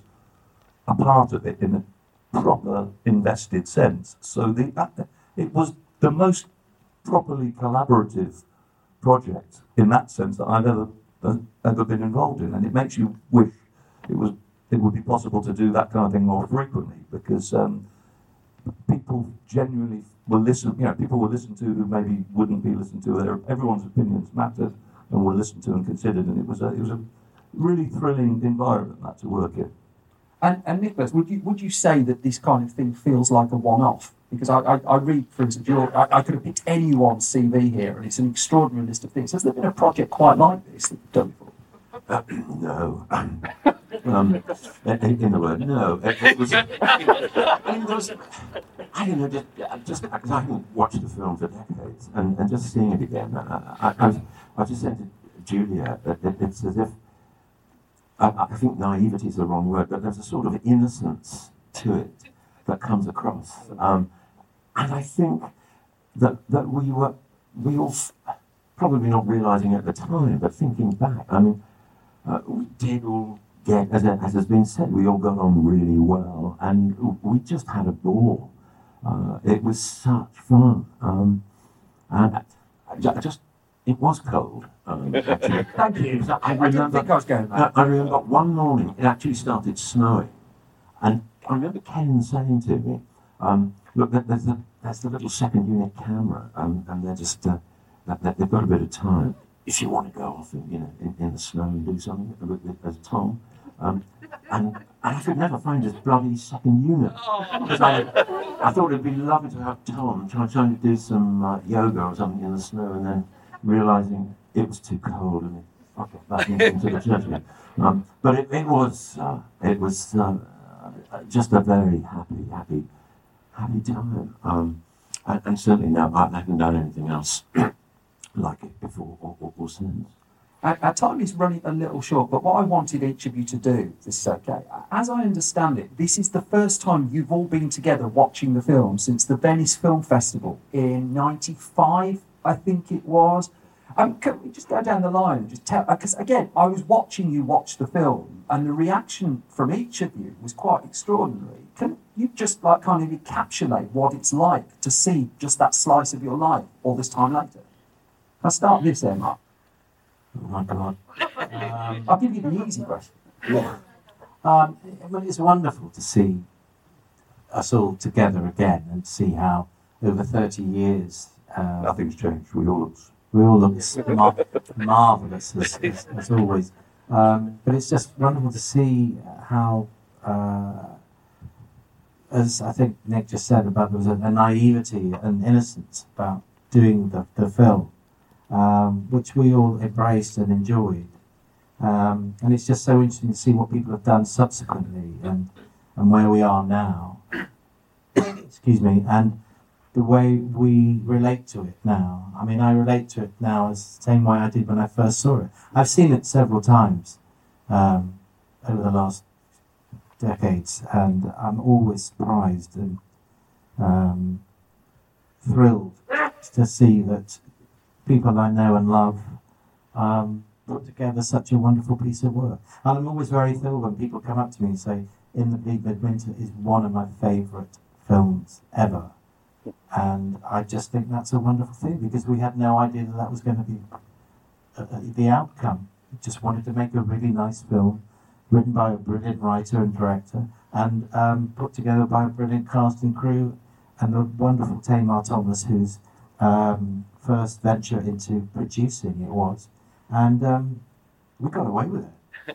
a part of it in a proper invested sense. So the it was the most properly collaborative project in that sense that I've ever ever been involved in, and it makes you wish it was it would be possible to do that kind of thing more frequently, because um, people genuinely will listen. You know, people will listen to who maybe wouldn't be listened to. Their, everyone's opinions mattered and were listened to and considered, and it was a it was a really thrilling environment that to work in. And, and Nicholas, would you would you say that this kind of thing feels like a one-off? Because I, I, I read, for instance, your, I, I could have picked anyone's C V here, and it's an extraordinary list of things. Has there been a project quite like this that you've done before? Uh, no. um, in, in the word, no. It, it was, I mean, there was, I don't know, just, just because I haven't watched the film for decades, and, and just seeing it again, I, I, I, I just said to Julia that it, it's as if, I, I think naivety is the wrong word, but there's a sort of innocence to it that comes across. Um, and I think that that we were, we all, probably not realising at the time, but thinking back, I mean, uh, we did all get, as, as has been said, we all got on really well, and we just had a ball. Uh, it was such fun. Um, and I just, it was cold. Um, actually. Thank you. I, I remember, didn't think I was going back. I, I remember one morning it actually started snowing, and I remember Ken saying to me, um, "Look, there's the there's the little second unit camera, um, and they're just uh, they've got a bit of time. If you want to go off in, you know, in, in the snow and do something with, with, with Tom." Um, and, and I could never find his bloody second unit. Because I, I thought it'd be lovely to have Tom try, trying to do some uh, yoga or something in the snow, and then realising it was too cold and fuck it back into the church again. Um, but it, it was uh, it was uh, just a very happy, happy, happy time. Um, and, and certainly now I haven't done anything else like it before or, or, or since. Our, our time is running a little short, but what I wanted each of you to do, if this is okay, as I understand it, this is the first time you've all been together watching the film since the Venice Film Festival in ninety-five, I think it was. Um, can we just go down the line and just tell, because again, I was watching you watch the film, and the reaction from each of you was quite extraordinary. Can you just like kind of encapsulate what it's like to see just that slice of your life all this time later? I'll start this, Emma. Oh my God. Um, I'll give you the easy question. Yeah. Um, well, it's wonderful to see us all together again and see how over thirty years uh, Nothing's changed. We all look, we all look mar- marvellous as, as, as always. Um, but it's just wonderful to see how, uh, as I think Nick just said, about there was a, a naivety and innocence about doing the, the film. Um, which we all embraced and enjoyed. Um, and it's just so interesting to see what people have done subsequently and, and where we are now. Excuse me. And the way we relate to it now. I mean, I relate to it now as the same way I did when I first saw it. I've seen it several times um, over the last decades, and I'm always surprised and um, thrilled to see that people I know and love um, put together such a wonderful piece of work. And I'm always very thrilled when people come up to me and say, In the Bleak Midwinter is one of my favourite films ever. And I just think that's a wonderful thing, because we had no idea that that was going to be uh, the outcome. We just wanted to make a really nice film, written by a brilliant writer and director, and um, put together by a brilliant cast and crew, and the wonderful Tamar Thomas, who's um, first venture into producing it was, and um, we got away with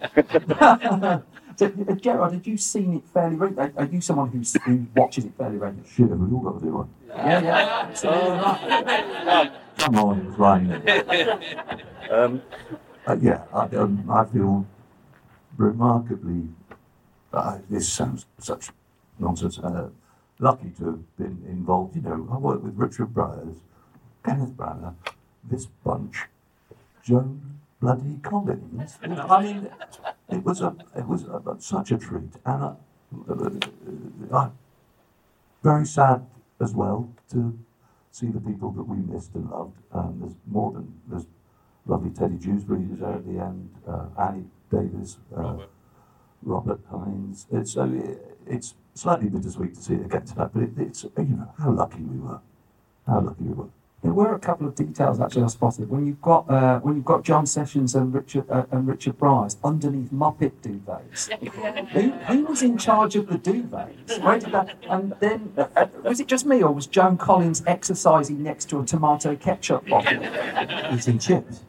it. So, uh, Gerard, had you seen it fairly regularly? Are you someone who's, who watches it fairly regularly? shit, we've all got to do one. Yeah, yeah. Absolutely right. Come on, it was raining. um, uh, yeah, I, um, I feel remarkably, uh, this sounds such nonsense, uh, lucky to have been involved. You know, I worked with Richard Briers, Kenneth Branagh, this bunch, Joan bloody Collins. You know, I mean, it was a, it was a, such a treat, and uh, uh, uh, very sad as well to see the people that we missed and loved. Um, there's more than there's lovely Teddy Dewsbury who's there at the end, uh, Annie Davis, uh, Robert. Robert Hines. It's uh, it's slightly bittersweet to see it get to that, but it, it's you know how lucky we were, how lucky we were. There were a couple of details actually I spotted when you've got uh, when you've got John Sessions and Richard uh, and Richard Briers underneath Muppet duvets. who, who was in charge of the duvets? Where did that? And then uh, was it just me, or was Joan Collins exercising next to a tomato ketchup bottle? Eating chips.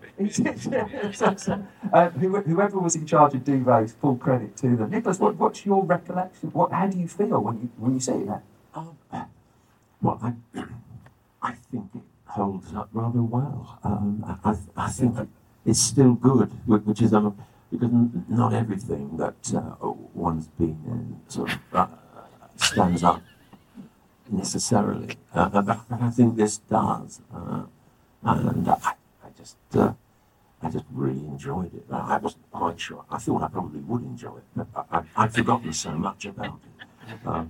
uh, who, whoever was in charge of duvets, full credit to them. Nicholas, what, what's your recollection? What, how do you feel when you when you see it now? Um, well, I, I think it holds up rather well. Um, I, I think it's still good, which is um, because not everything that uh, one's been in sort of uh, stands up necessarily, uh, but I think this does, uh, and I, I just, uh, I just really enjoyed it. I wasn't quite sure. I thought I probably would enjoy it, but I, I, I'd forgotten so much about it. Um,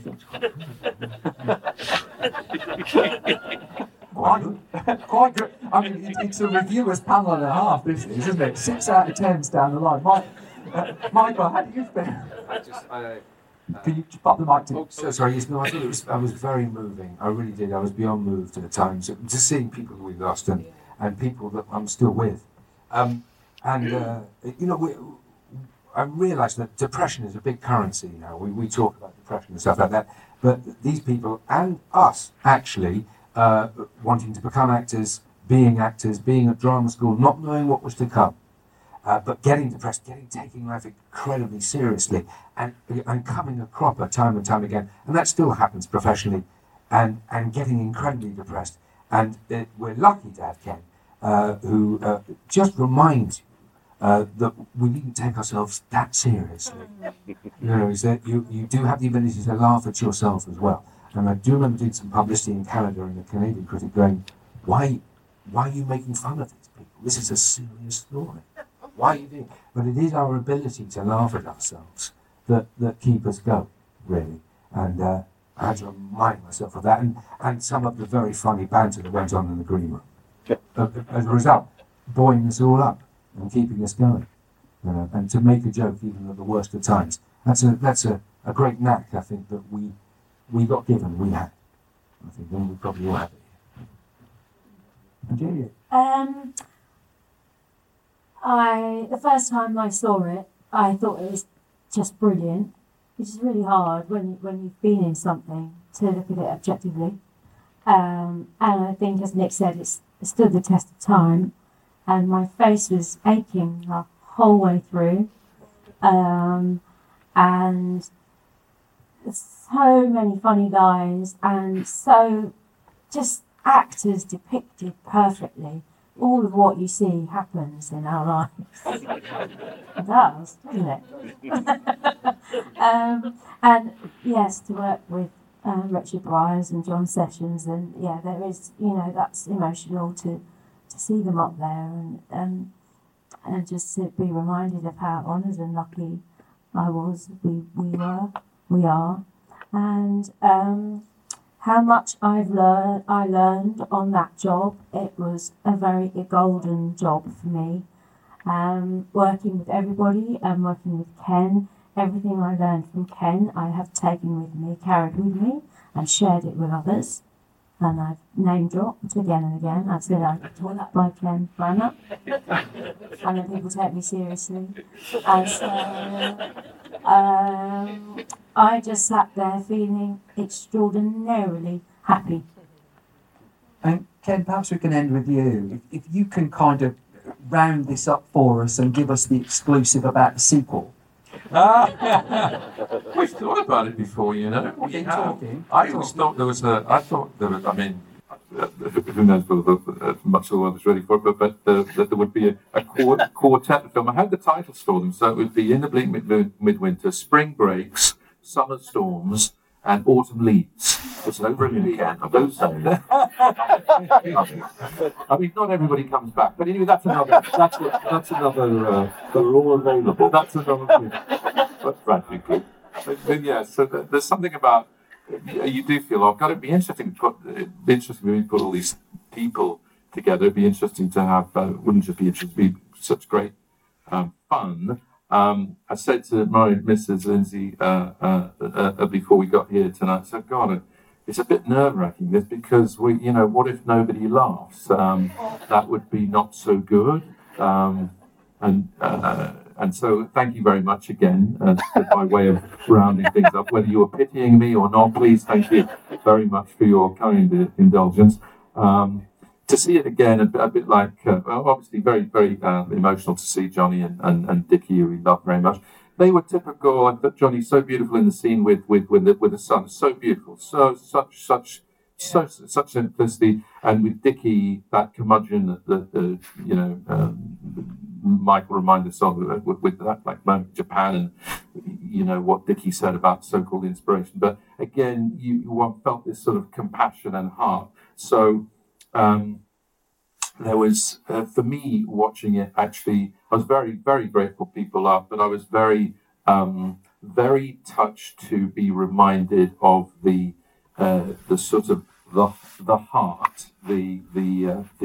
Quite, quite good. I mean, it, it's a reviewer's panel and a half, this is, isn't it? Six out of tens down the line. Mike, uh, Michael, how do you feel? I just, I, uh, Can you pop the mic to? Oh, so, sorry, yes, no, I thought it was, I was very moving. I really did. I was beyond moved at times. Just seeing people we lost and, and people that I'm still with. Um, and, uh, you know, we, I realise that depression is a big currency now. We, we talk about depression and stuff like that. But these people and us, actually, uh, wanting to become actors, being actors, being at drama school, not knowing what was to come. Uh, but getting depressed, getting taking life incredibly seriously, and and coming a cropper time and time again, and that still happens professionally, and and getting incredibly depressed. And it, we're lucky to have Ken, uh, who uh, just reminds you uh, that we needn't take ourselves that seriously. You know, is that you you do have the ability to laugh at yourself as well. And I do remember doing some publicity in Canada, and a Canadian critic going, "Why, why are you making fun of these people? This is a serious story. Why are you doing?" But it is our ability to laugh at ourselves that, that keep us going, really. And uh, I had to remind myself of that, and, and some of the very funny banter that went on in the green room. Uh, as a result, buoying us all up and keeping us going. You know, and to make a joke even at the worst of times. That's a that's a, a great knack, I think, that we we got given, we had. I think then we probably all have it. And Julia? Um, I the first time I saw it, I thought it was just brilliant. It's just really hard when when you've been in something to look at it objectively. Um, and I think, as Nick said, it's it stood the test of time. And my face was aching the whole way through. Um, and so many funny guys, and so just actors depicted perfectly. All of what you see happens in our lives. It does, doesn't it? um, and yes, to work with um, Richard Byers and John Sessions, and yeah, there is, you know, that's emotional to to see them up there, and um, and just to be reminded of how honoured and lucky I was, we we were, we are, and. Um, How much I've learned, I learned on that job. It was a very a golden job for me. Um, working with everybody and working with Ken, everything I learned from Ken, I have taken with me, carried with me, and shared it with others. And I've name dropped again and again. I've said I got taught that by Ken Branagh. And then people take me seriously. And so um, I just sat there feeling extraordinarily happy. And Ken, perhaps we can end with you. If, if you can kind of round this up for us and give us the exclusive about the sequel. We've thought about it before, you know. We've been talking. I always thought there was a. I thought there was. I mean, uh, who knows whether uh, much of the world is ready for it, but, but uh, that there would be a, a quart- quartet film. I had the titles for them, so it would be In the Bleak Mid- Midwinter, Spring Breaks, Summer Storms, and Autumn Leaves. It's an brilliant again. Those I mean, not everybody comes back, but anyway, that's another. That's a, that's another. Uh, they're all available. That's another thing. But practically, but, but yeah. So th- there's something about you do feel. Oh, God, it'd be interesting to put. It'd be interesting when we put all these people together. It'd be interesting to have. Uh, wouldn't just be interesting. It'd be such great um, fun. Um, I said to my Missus Lindsay uh, uh, uh, before we got here tonight, I said, God, it's a bit nerve-wracking this because we, you know, what if nobody laughs? Um, that would be not so good. Um, and uh, and so thank you very much again uh, by way of rounding things up. Whether you were pitying me or not, please thank you very much for your kind indulgence. Um, To see it again, a bit, a bit like, uh, well, obviously very, very uh, emotional to see Johnny and, and, and Dickie, who we love very much. They were typical, and Johnny's so beautiful in the scene with with with the, with the son, so beautiful, so such such so such simplicity, and with Dickie that curmudgeon that the, the you know um, Michael reminded us of with, with that like moment of Japan and you know what Dickie said about so-called inspiration. But again, you, you felt this sort of compassion and heart. So. Um, there was, uh, for me, watching it, actually, I was very, very grateful people laughed, but I was very, um, very touched to be reminded of the, uh, the sort of, the the heart, the, the, uh, the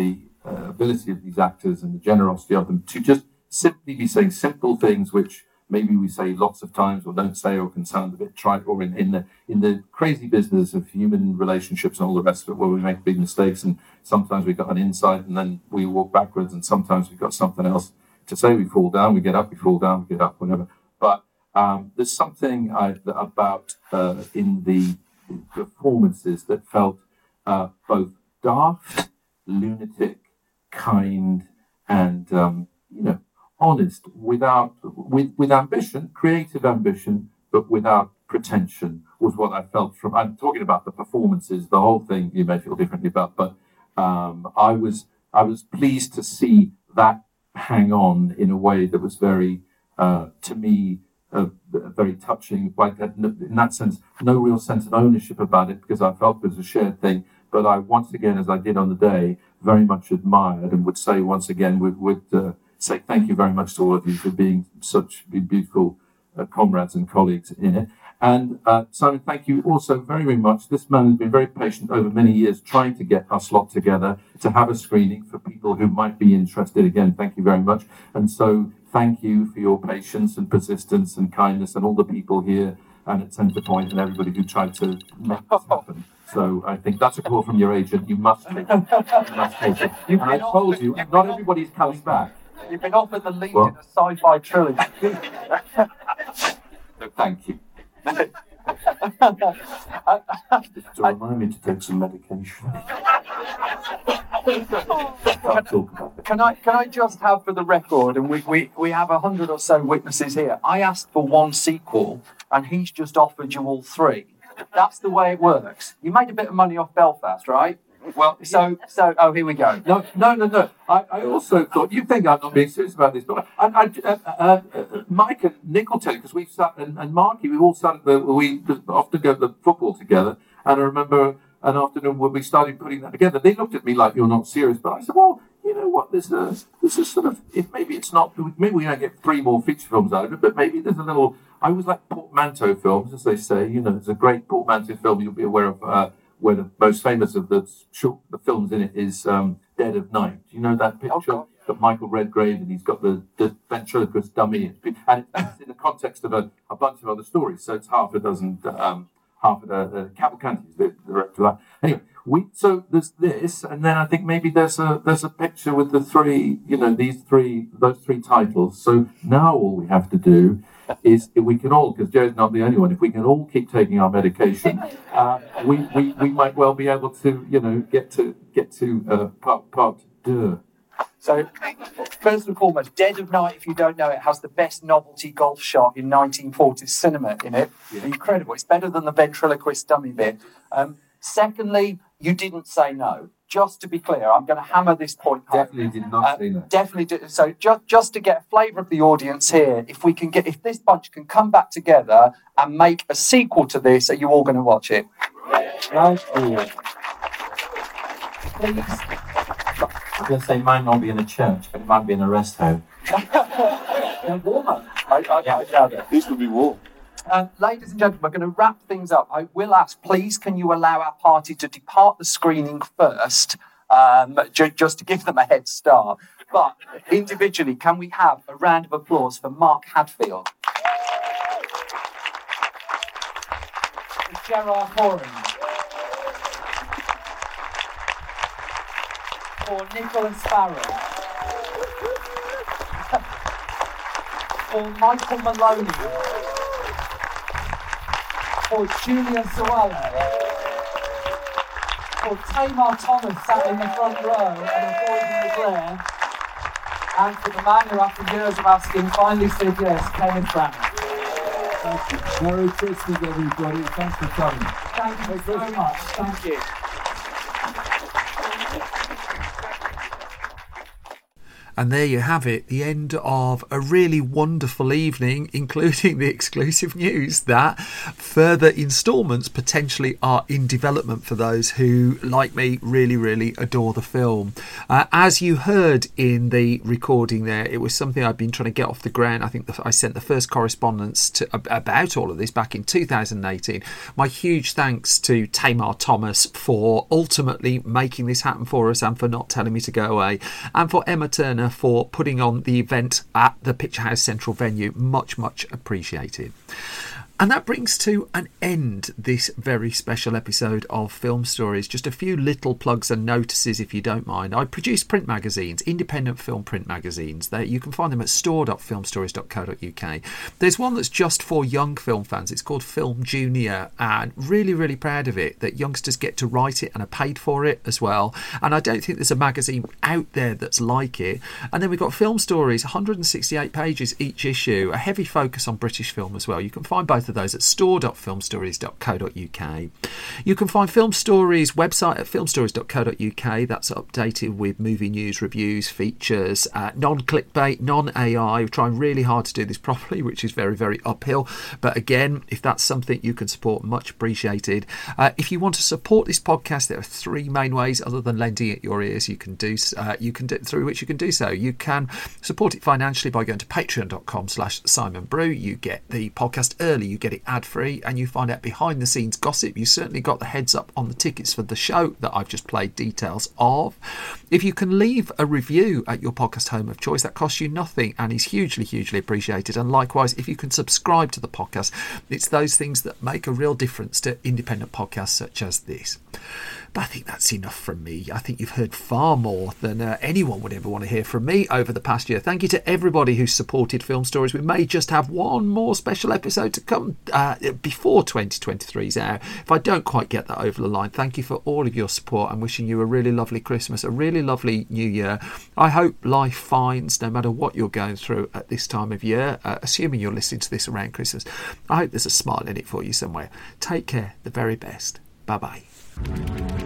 uh, ability of these actors and the generosity of them to just simply be saying simple things which maybe we say lots of times or don't say or can sound a bit trite, or in, in the in the crazy business of human relationships and all the rest of it, where we make big mistakes and sometimes we've got an insight and then we walk backwards, and sometimes we've got something else to say. We fall down, we get up, we fall down, we get up, whatever. But um, there's something I, about uh, in the performances that felt uh, both daft, lunatic, kind, and um, you know, honest, without with with ambition, creative ambition, but without pretension, was what I felt from. I'm talking about the performances, the whole thing. You may feel differently about, but um, I was I was pleased to see that hang on in a way that was very, uh, to me, uh, very touching. Like in that sense, no real sense of ownership about it because I felt it was a shared thing. But I once again, as I did on the day, very much admired and would say once again would would. Uh, say thank you very much to all of you for being such beautiful uh, comrades and colleagues in it. And uh, Simon, thank you also very, very much. This man has been very patient over many years trying to get our slot together to have a screening for people who might be interested. Again, thank you very much. And so thank you for your patience and persistence and kindness and all the people here and at Centrepoint and everybody who tried to make this happen. So I think that's a call from your agent. You must take it. You must take it. And I told you, not everybody's coming back. You've been offered the lead Well, in a sci-fi trilogy. So thank you. Just to remind me to take some medication. I'll talk about it. Can I can I just have for the record, and we, we, we have a hundred or so witnesses here, I asked for one sequel and he's just offered you all three. That's the way it works. You made a bit of money off Belfast, right? Well, so, so oh, here we go. No, no, no, no. I, I also thought, you think I'm not being serious about this, but I, I, uh, uh, uh, Mike and Nick will tell you, because we've sat, and, and Marky, we've all sat, uh, we often go to the football together, and I remember an afternoon when we started putting that together, they looked at me like, you're not serious, but I said, well, you know what, there's a, there's a sort of, if maybe it's not, maybe we don't get three more feature films out of it, but maybe there's a little, I always like portmanteau films, as they say, you know, there's a great portmanteau film you'll be aware of, uh, where the most famous of the short the films in it is um, Dead of Night. Do you know that picture? Oh, got Michael Redgrave, and he's got the, the ventriloquist dummy, and it's in the context of a, a bunch of other stories. So it's half a dozen, um, half a uh, Cavalcanti is the director of that. Anyway, we so there's this, and then I think maybe there's a there's a picture with the three, you know, these three those three titles. So now all we have to do is if we can all, because Joe's not the only one, if we can all keep taking our medication, uh, we, we, we might well be able to, you know, get to get to uh, part part deux. So, first and foremost, Dead of Night, if you don't know it, has the best novelty golf shot in nineteen forties cinema in it. Yeah. Incredible. It's better than the ventriloquist dummy bit. Um, secondly, you didn't say no. Just to be clear, I'm going to hammer this point home. Definitely did not uh, say no. Definitely did. So just just to get a flavour of the audience here, if we can get, if this bunch can come back together and make a sequel to this, are you all going to watch it? Right. Please. I'm going to say it might not be in a church, but it might be in a rest home. Warmer. I, I, yeah. I doubt it. This would be warm. Uh, ladies and gentlemen, we're going to wrap things up. I will ask, please, can you allow our party to depart the screening first, um, ju- just to give them a head start? But individually, can we have a round of applause for Mark Hadfield? For Gerard Horan? For Nicholas Farrell? For Michael Maloney? For Julia Zawala, for Tamar Thomas sat in the front row and avoiding the glare, and for the man who after years of asking finally said yes, Kenneth Brown. Thank you. Merry Christmas everybody, thanks for coming. Thank you very much, thank you. And there you have it, the end of a really wonderful evening, including the exclusive news that further instalments potentially are in development for those who, like me, really, really adore the film. Uh, as you heard in the recording there, it was something I've been trying to get off the ground. I think the, I sent the first correspondence to, about all of this back in two thousand eighteen. My huge thanks to Tamar Thomas for ultimately making this happen for us and for not telling me to go away, and for Emma Turner for putting on the event at the Picture House Central venue. Much, much appreciated. And that brings to an end this very special episode of Film Stories. Just a few little plugs and notices, if you don't mind. I produce print magazines, independent film print magazines. They, you can find them at store dot film stories dot co dot uk. There's one that's just for young film fans. It's called Film Junior, and really, really proud of it that youngsters get to write it and are paid for it as well. And I don't think there's a magazine out there that's like it. And then we've got Film Stories, one hundred sixty-eight pages each issue, a heavy focus on British film as well. You can find both of those at store dot film stories dot co dot uk. You can find Film Stories website at film stories dot co dot uk. That's updated with movie news, reviews, features, uh, non-clickbait, non-A I. We're trying really hard to do this properly, which is very, very uphill. But again, if that's something you can support, much appreciated. Uh, if you want to support this podcast, there are three main ways other than lending it your ears. You can do uh, you can do, through which you can do so. You can support it financially by going to patreon dot com slash Simon Brew. You get the podcast early. You get it ad-free, and you find out behind the scenes gossip. You certainly got the heads up on the tickets for the show that I've just played details of. If you can leave a review at your podcast home of choice, that costs you nothing and is hugely, hugely appreciated. And likewise, if you can subscribe to the podcast, it's those things that make a real difference to independent podcasts such as this. But I think that's enough from me. I think you've heard far more than uh, anyone would ever want to hear from me over the past year. Thank you to everybody who's supported Film Stories. We may just have one more special episode to come uh, before twenty twenty-three's out. If I don't quite get that over the line, thank you for all of your support. I'm wishing you a really lovely Christmas, a really lovely New Year. I hope life finds, no matter what you're going through at this time of year, uh, assuming you're listening to this around Christmas, I hope there's a smile in it for you somewhere. Take care. The very best. Bye-bye.